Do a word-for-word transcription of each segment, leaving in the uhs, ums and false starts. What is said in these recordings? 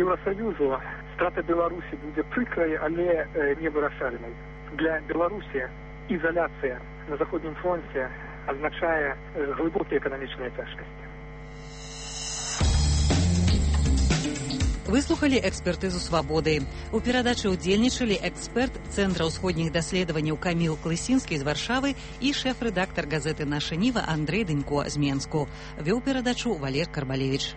Еўрасаюзу страта Беларусі будзе прыкрай, але невырашальнай. Для Беларусі ізаляцыя на заходнім фронте азначае глыбокія эканамічныя цяжкасці. Выслухалі экспертызу «Свабоды». У перадачы ўдзельнічалі эксперт Цэнтра ўсходніх даследаванняў Каміл Клысінскі з Варшавы і шэф-рэдактар газеты «Наша Ніва» Андрэй Дынько з Менску. Вёў перадачу Валер Карбалевіч.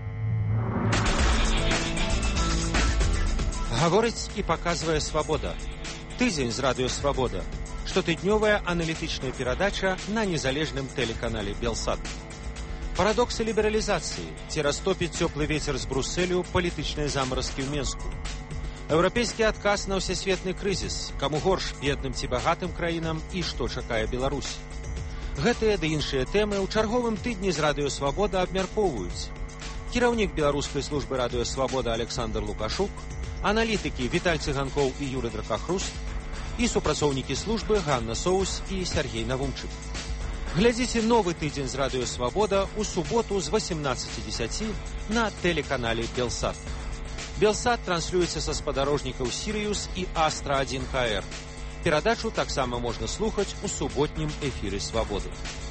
Гаворыць і паказвае «Свабода». Тыдзень з радыё «Свабода». Штотыднёвая аналітычная перадача на незалежным тэлеканале «Белсат». Парадоксы лібералізацыі, ці растопіць цёплы вецер з Брусэлю палітычныя замаразкі ў Менску. Еўрапейскі адказ на ўсесветны крызіс, каму горш, бедным ці багатым краінам і што чакае Беларусь. Гэтыя ды іншыя тэмы ў чарговым тыдні з радыё «Свабода» абмяркоўваюць. Кіраўнік беларускай службы радыё «Свабода» Александр Лукашук, аналітыкі Віталь Цыганкоў і Юры Дракахруст і супрацоўнікі службы Ганна Соус і Сергей Навумчык. Глядзіце новы тыдзень з радыё «Свабода» у суботу з восемнадцати дзесяти на тэлеканале «Белсат». «Белсат» транслюецца са спадарожнікаў «Сірыюс» і «Астра один ка эр». Перадачу таксама можна слухаць у суботнім эфіры «Свабоды».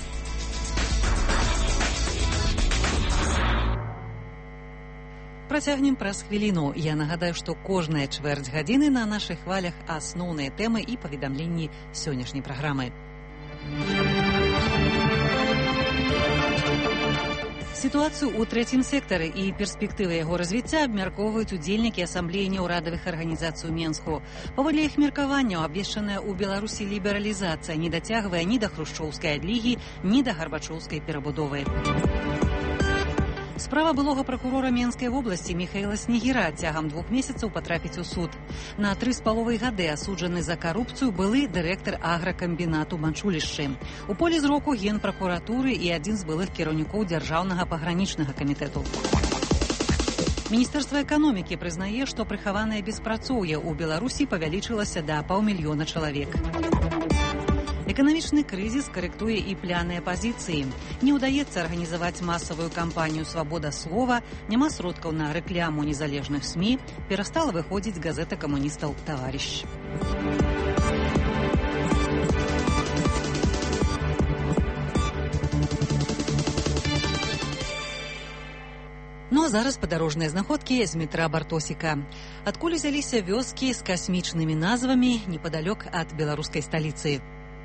Працягнем праз хвіліну. Я нагадаю, што кожная чвэрць гадзіны на нашых хвалях асноўныя тэмы і паведамленні сённяшняй праграмы. Сітуацыю ў трэцім сектары і перспектывы яго развіцця абмяркоўваюць удзельнікі асамблеі неўрадавых арганізацый у Менску. Паводле іх меркаванняў, абвешчаная ў Беларусі лібералізацыя не дацягвае ні да хрушчоўскай адлігі, ні да гарбачоўскай перабудовы. Справа былога пракурора Менскай вобласці Міхаіла Снегіра цягам двух месяцаў патрапіць у суд. На тры з паловай гады асуджаны за карупцыю былы дырэктар агракамбінату Манчулішчы. У полі зроку генпракуратуры і адзін з былых кіраўнікоў дзяржаўнага пагранічнага камітэту. Міністэрства эканомікі прызнае, што прыхаванае беспрацоўе ў Беларусі павялічылася да паўмільёна чалавек. Эканамічны крызіс карэктуе і пляныя пазіцыі. Не ўдаецца арганізаваць масавую кампанію «Свабода слова», няма сродкаў на рэкляму незалежных СМІ, перастала выходзіць газета камуністаў «Таварыш». Ну а зараз падарожныя знаходкі з метра Бартосіка. Адкуль узяліся вёскі з касмічнымі назвамі непадалёк ад беларускай сталіцы?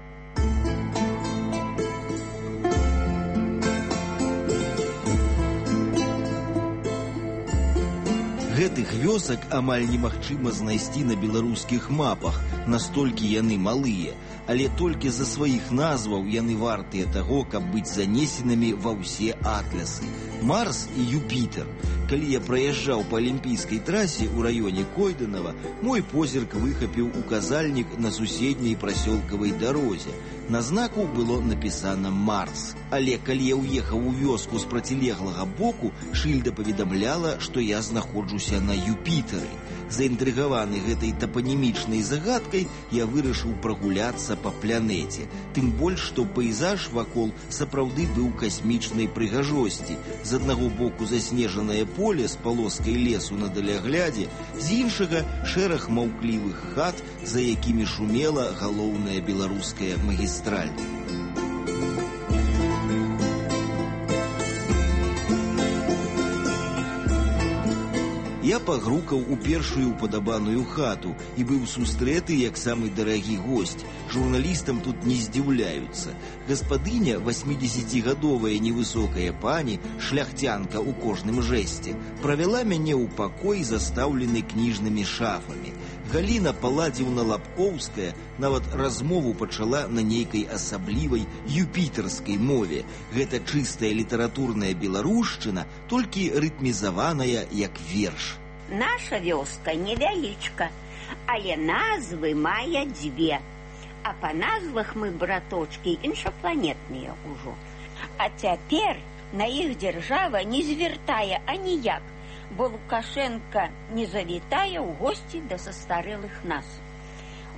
Гэтых вёсак амаль немагчыма знайсці на беларускіх мапах, настолькі яны малыя, але толькі за сваіх назваў яны вартыя таго, каб быць занесенымі ва ўсе атлясы. Марс і Юпітер. Калі я праязджаў па алімпійскай трасе ў раёне Койданова, мой позірк выхапіў указальнік на суседняй прасёлкавай дарозе. На знаку было напісана «Марс». Але калі я ўехаў у вёску з процілеглага боку, шыльда паведамляла, што я знаходжуся на Юпітары. Заінтрыгаваны гэтай тапанімічнай загадкай, я вырашыў прагуляцца па планеце. Тым больш, што пейзаж вакол сапраўды быў касмічнай прыгажосці. З аднаго боку заснежанае поле з палоскай лесу на даляглядзе, з іншага шэраг маўклівых хат, за якімі шумела галоўная беларуская магістраль. Я пагрукаў у першую упадабаную хату і быў сустрэты як самы дарагі госць. Журналістам тут не здзіўляюцца. Гаспадыня, васьмідзесяцігадовая невысокая пані, шляхцянка ў кожным жэсце, правяла мяне ў пакой, застаўлены кніжнымі шафамі. Галіна Паладзіўна-Лапкоўская нават размову пачала на нейкай асаблівай юпітарскай мове. Гэта чыстая літаратурная беларушчына, толькі рытмізаваная як верш. Наша вёска невялічка, але назвы мае дзве. А па назвах мы, браточкі, іншапланетныя ўжо. А цяпер на іх дзяржава не звяртае аніяк, бо Лукашенка не завітае ў госці да састарэлых нас.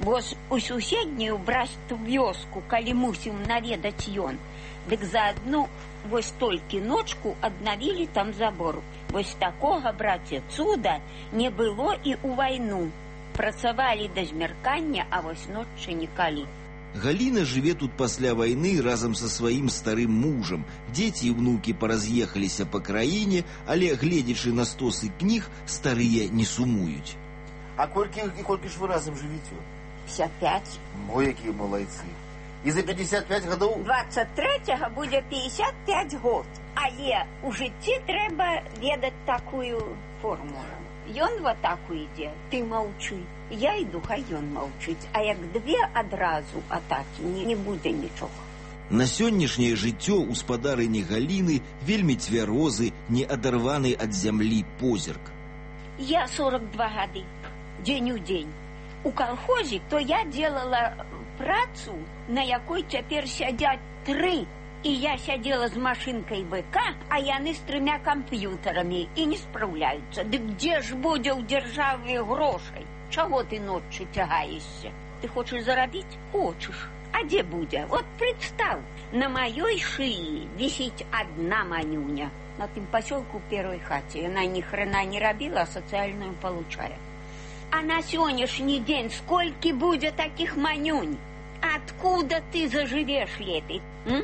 Вось у суседнюю браць вёску, калі мусім наведаць ён, дык за адну вось толькі ночку аднавілі там забор. Вось такога, браце, цуда не было і ў вайну. Працавалі да змяркання, а вось ноччы нікалі. Галіна жыве тут пасля вайны разам са сваім старым мужам. Дзеці і внукі параз'ехаліся па краіне, але, гледзячы на стосы кніг, старыя не сумуюць. А колькі, колькі ж вы разам жывіце? пятьдесят пять. Ой, якія малайцы. І за пятьдесят пять гадоў? двадцать третьего будзе пятьдесят пять год. Але ў жыцці трэба ведаць такую формулу. Ён в атаку ідзе, ты маўчы. Я іду, хай ён маўчыць. А як две адразу атакі, не, не будзе нічога. На сённяшняе жыццё ў спадарыні Галіны вельмі цвярозы, не адарваны ад зямлі позірк. Я сорок два гады, дзень у дзень. У калхозе то я делала працу, на якой цяпер сядзяць тры. І я сядзела з машынкай БК, а яны з трымя камп'ютарамі і не спраўляюцца. Дык дзе ж будзе ў дзяржаве грошай? Чаго ты ноччу цягаешся? Ты хочаш зарабіць? Хочаш. А дзе будзе? Вот представ, на маёй шыі вісіць адна манюня. На тым пасёлку ў первой хаце. Яна ні хрена не рабіла, а сацыяльную получае. А на сённяшні дзень сколькі будзе такіх манюнь? Откуда ты зажывеш лепей? М?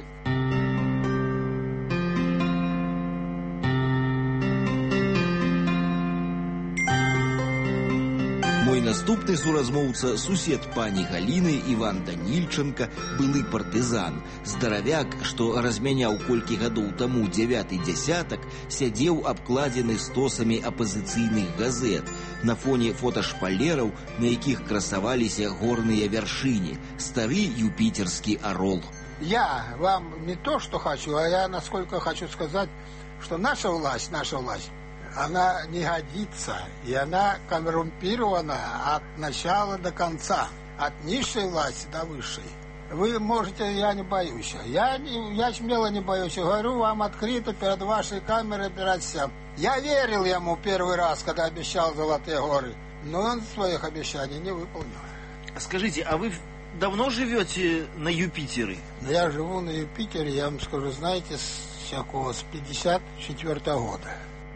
Мой наступны суразмоўца, сусед пані Галіны, Іван Данільченка, былы партызан. Здаравяк, што размяняў колькі гадоў таму дзявяты дзясятак, сядзеў абкладзены стосамі апазіцыйных газет. На фоне фоташпалераў, на якіх красаваліся горныя вяршыні. Стары юпітерскі орол. Я вам не то, что хочу, а я насколько хочу сказать, что наша власть, наша власть, она не годится, и она коррумпирована от начала до конца, от низшей власти до высшей. Вы можете, я не боюсь, я, не, я смело не боюсь, говорю вам открыто перед вашей камерой, перед всем. Я верил ему первый раз, когда обещал Золотые горы, но он своих обещаний не выполнил. Скажите, а вы давно живете на Юпитере? Я живу на Юпитере, я вам скажу, знаете, с какого, с пятьдесят четвёртого года.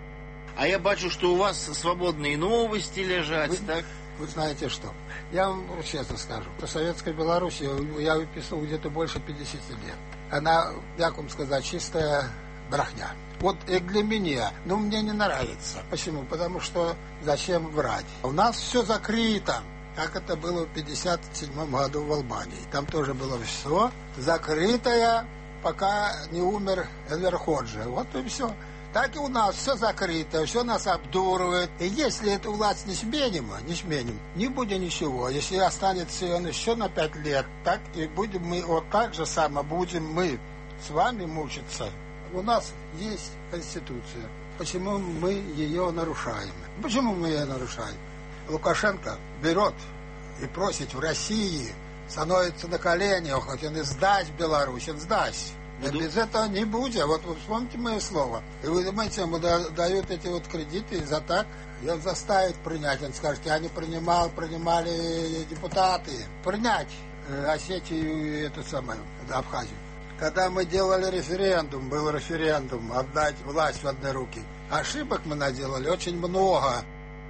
А я бачу, что у вас свободные новости лежат, вы, так? Вы знаете что? Я вам честно скажу. По Советской Беларуси я выписывал где-то больше пятидесяти лет. Она, как вам сказать, чистая брехня. Вот и для меня, ну, мне не нравится. Почему? Потому что зачем врать? У нас все закрыто, как это было в пятьдесят седьмом году в Албании. Там тоже было все закрытое, пока не умер Энвер Ходжа. Вот и все. Так и у нас все закрыто, все нас обдуривает. И если эту власть не сменим, не сменим, не будет ничего. Если останется он еще на пять лет, так и будем мы, вот так же само будем мы с вами мучиться. У нас есть Конституция. Почему мы ее нарушаем? Почему мы ее нарушаем? Лукашенко берет и просит в России, становится на колени, хоть он и сдать Беларусь, он сдать. Буду... Без этого не будет. Вот вы вспомните мое слово. И вы думаете, ему дают эти вот кредиты за так, и он заставит принять. Он скажет, я не принимал, принимали депутаты. Принять э, Осетию и эту самую, Абхазию. Когда мы делали референдум, был референдум, отдать власть в одни руки. Ошибок мы наделали очень много.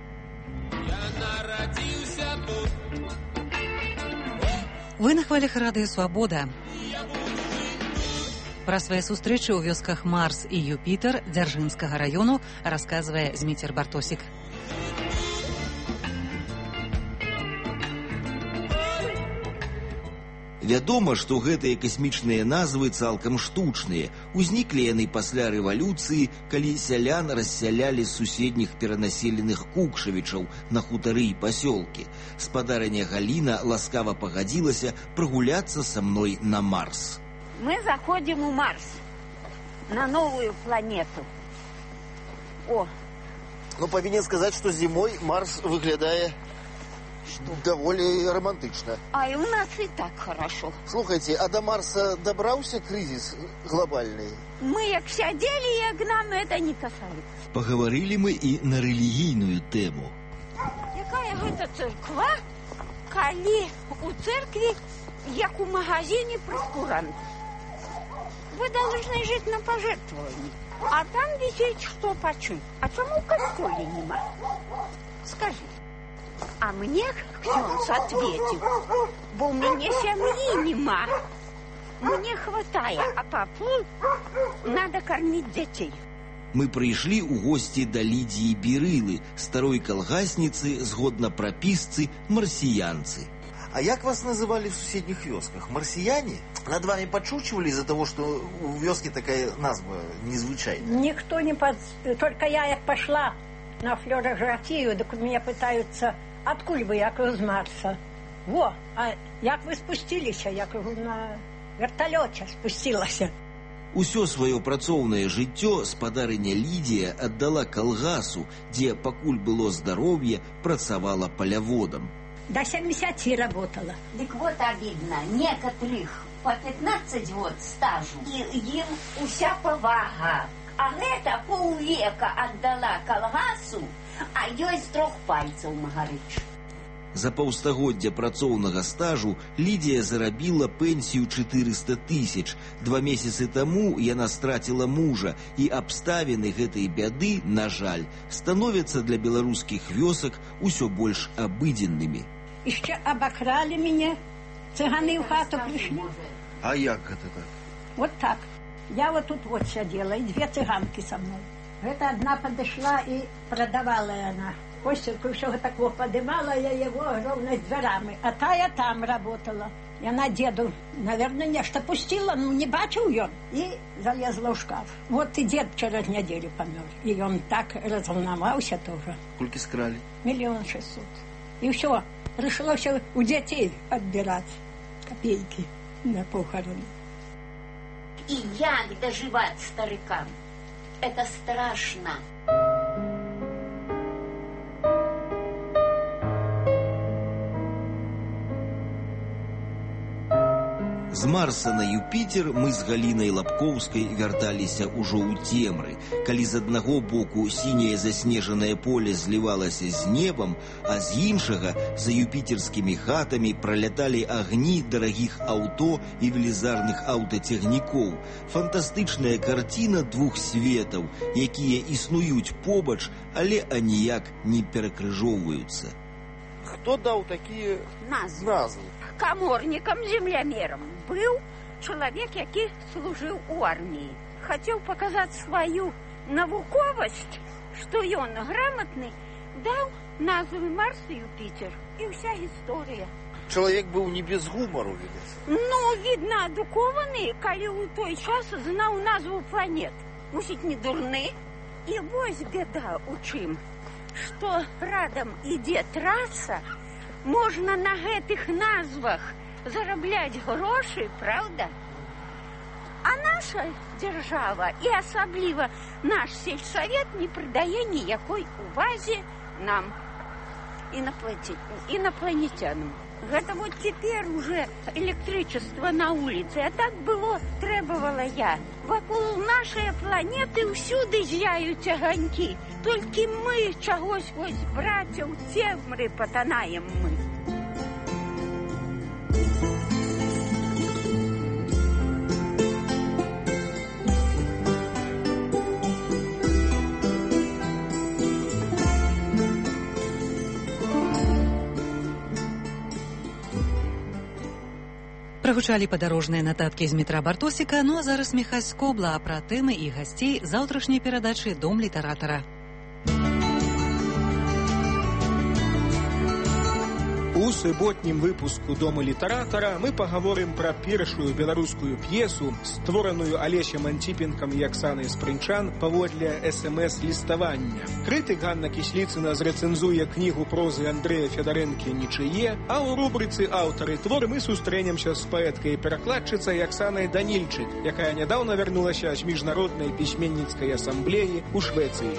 Вы на хвалях радыё «Свабода». Пра свае сустрэчы ў вёсках Марс і Юпітер Дзяржынскага раёну расказвае Зміцер Бартосік. Вядома, што гэтыя касмічныя назвы цалкам штучныя. Узніклі яны пасля рэвалюцыі, калі сялян рассялялі з суседніх перанаселеных кукшавічаў на хутары і пасёлкі. Спадарыня Галіна ласкава пагадзілася прагуляцца са мной на Марс. Мы заходим у Марс, на новую планету. О! Ну, повинен сказать, что зимой Марс выглядает довольно романтично. А и у нас и так хорошо. Слухайте, а до Марса добрался кризис глобальный? Мы як сядели, як нам это не касается. Поговорили мы и на религийную тему. Якая гэта церква? калі у церкви, як у магазине прескурант. Вы должны жить на пожертвовании. А там висит что почем. А чему в костеле нема? Скажи. А мне ксёндз ответил, бо у меня семьи нема. Мне хватает, а папу надо кормить детей. Мы прыйшлі ў госці да Лідіі Бірылы, старой калгасніцы, згодна прапісцы, марсіянцы. А як вас называли в соседних вёсках? Марсияне? Над вами подшучивали из-за того, что у вёски такая назва незвычайная? Никто не под... Только я як пошла на флюорографию, так меня пытаются, откуль вы, як вы з Марса? Во, а як вы спустились, як вы на вертолете спустилась? Усё сваё працоўнае жыццё спадарыня Лідія аддала калгасу, дзе, пакуль было здароўе, працавала поляводам. До семидесяти работала. Так вот обидно, некоторых по пятнадцать год стажу, и им уся повага. А гэта полвека отдала калгасу, а ёй з трох пальцаў магарыч. За паўстагоддзя працоўнага стажу Лідія зарабіла пенсію чатырыста тысяч. Два месяцы таму яна страціла мужа, і абставіны гэтай бяды, на жаль, становяцца для беларускіх вёсак усё больш абыдзеннымі. Яшчэ абакралі мяне, цыганы ў хату прыйшлі. А як гэта так? Вот так. Я вот тут вот сядзела, і две цыганкі са мной. Гэта адна падышла і прадавала яна. Костюрку ўсё так вот подымала я его ровно с дверами, а тая там работала. Яна деду, наверное, нешта пустила, ну не бачыў ён, и залезла ў шкаф. Вот и дед через неделю помер, и он так разволновался тоже. Колькі скрали? Миллион шестьсот. И все, пришлось у детей отбирать копейки на похороны. И як доживать старикам? Это страшно. З Марса на Юпітер мы з Галінай Лапкоўскай вярталіся ўжо ў цемры, калі з аднаго боку сіняе заснежанае поле злівалася з небам, а з іншага за юпітерскімі хатамі праляталі агні дарагіх аўто і велізарных аўтацягнікоў. Фантастычная карціна двух светаў, якія існуюць побач, але аніяк не перакрыжоўваюцца. Хто даў такія назвы? назвы? Каморнікам-землямерам быў чалавек, які служыў у арміі. Хацеў паказаць сваю навуковасць, што ён грамотны, даў назвы Марс і Юпітер. І ўся гісторыя. Чалавек быў не без гумару, відаць. Ну, відна, адукаваны, калі ў той час знаў назву планет. Мусіць, не дурны. І вось бяда у чым, што радам ідзе траса, можна на гэтых назвах зарабляць грошы, правда? А наша дзяржава, і асабліва наш сельсавет, не прыдае ніякой увазе нам, інапланетянам. Гэта вот теперь уже электричество на улице, а так было, требовала я. Вакол нашей планеты ўсюды зяюць аганькі. Толькі мы чагось вось, браця, ў цемры патанаем мы. Прагучалі падарожныя нататкі з метра Бартосіка, ну а зараз Міхась Скобла пра тэмы і гасцей заўтрашняй перадачы «Дом літаратара». У суботнім выпуску «Дома літаратара» мы пагаворым пра першую беларускую п'есу, створаную Алесем Антипенкам і Аксанай Спрынчан паводле эс эм эс-ліставання. Крытык Ганна Кісліцына зрэцэнзуе кнігу прозы Андрэя Федарэнкі «Нічые», а ў рубрыцы «Аўтары творы» мы сустрэнемся з паэткай і перакладчыцай Аксанай Данільчык, якая нядаўна вярнулася з міжнароднай пісьменніцкай асамблеі ў Швецыі.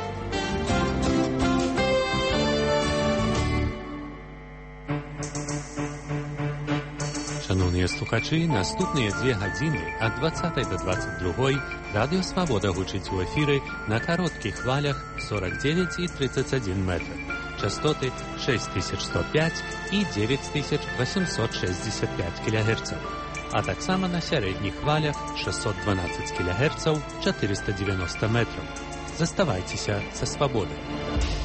Шановныя слухачы, наступныя дзве гадзіны ад дваццатай да дваццаць другой радыё «Свабода» гучыць у эфіры на кароткіх хвалях сорок девять і тридцать один метр. частоты шесть тысяч сто пять і девять тысяч восемьсот шестьдесят пять килогерцаў, а таксама на сярэдніх хвалях шестьсот двенадцать килогерцаў, четыреста девяносто метров. Заставайцеся са свабодай.